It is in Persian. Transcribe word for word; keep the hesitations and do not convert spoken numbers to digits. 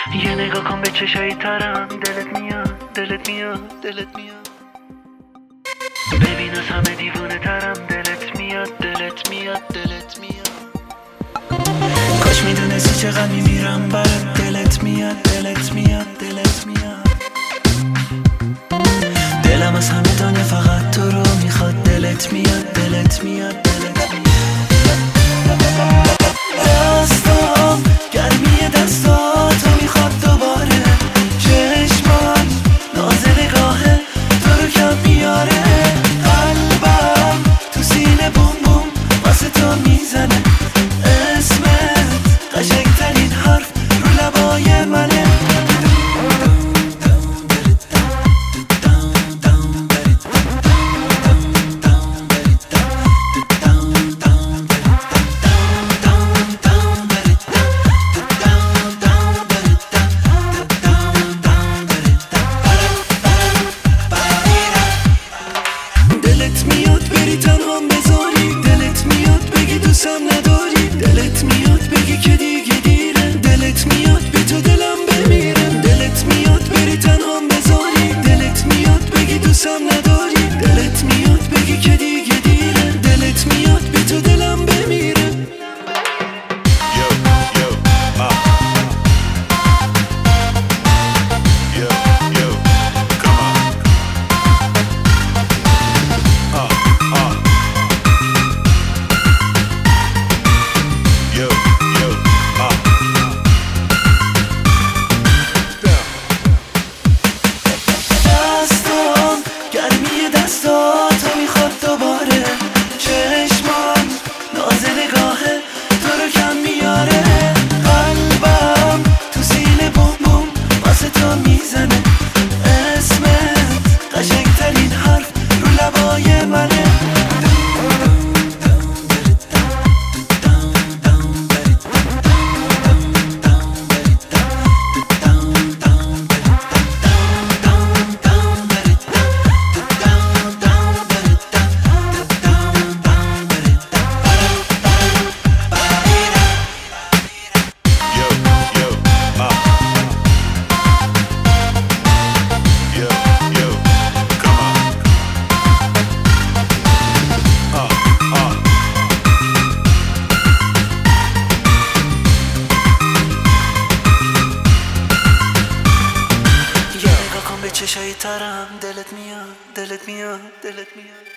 یه نگاه کن به چشای ترم، دلت میاد دلت میاد دلت میاد. ببین از همه دیوونه ترم، دلت میاد دلت میاد دلت میاد. کاش میدونستی چقدر میمیرم برات، دلت میاد دلت میاد دلت میاد. دلم از همه دنیا فقط تو رو میخواد، دلت میاد دلت میاد دلت میاد. دستام گرمی دستاتو میخواد دوباره، چشمان ناز نگاهه تو رو کم میاره. قلبم تو سینه بوم بوم واسه تو میزنه، اسمت قشنگترین حرف رو لبای منه. دلت میاد بری تنهام بذاری، دلت میاد بگی دوستم نداری، دلت میاد بگی که دیگه دیره، دلت میاد بی تو دلم بمیره. دلت میاد بری تنهام بذاری، دلت میاد بگی دوستم نداری، دلت میاد بگی که دیگه دیره، دلت میاد بی تو دلم بمیره. Yo, yo, uh. Yo, yo, come on. Uh, uh. Yo, yo, uh. Down. دستام گرمی دستاتو میخواد دوباره، چشمان ناز نگاهه تو رو کم میاره. قلبم تو سینه بوم بوم واسه تو میزنه، اسمت قشنگترین حرف رو لبای منه. Yo, yo, uh. Yo, yo, come on. Uh, uh. یه نگاه کن به چشای ترم، دلت میاد دلت میاد دلت میاد.